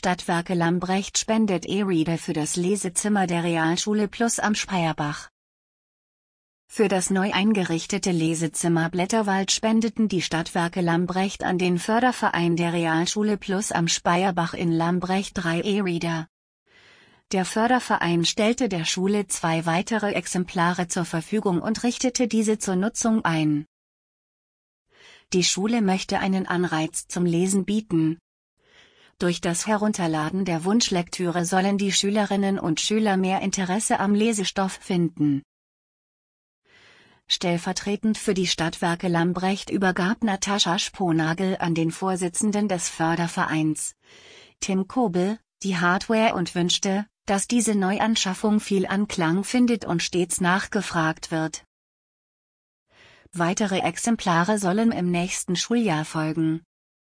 Stadtwerke Lambrecht spendet E-Reader für das Lesezimmer der Realschule Plus am Speyerbach. Für das neu eingerichtete Lesezimmer Blätterwald spendeten die Stadtwerke Lambrecht an den Förderverein der Realschule Plus am Speyerbach in Lambrecht 3 E-Reader. Der Förderverein stellte der Schule 2 weitere Exemplare zur Verfügung und richtete diese zur Nutzung ein. Die Schule möchte einen Anreiz zum Lesen bieten. Durch das Herunterladen der Wunschlektüre sollen die Schülerinnen und Schüler mehr Interesse am Lesestoff finden. Stellvertretend für die Stadtwerke Lambrecht übergab Natascha Sponagel an den Vorsitzenden des Fördervereins, Tim Kobel, die Hardware und wünschte, dass diese Neuanschaffung viel Anklang findet und stets nachgefragt wird. Weitere Exemplare sollen im nächsten Schuljahr folgen.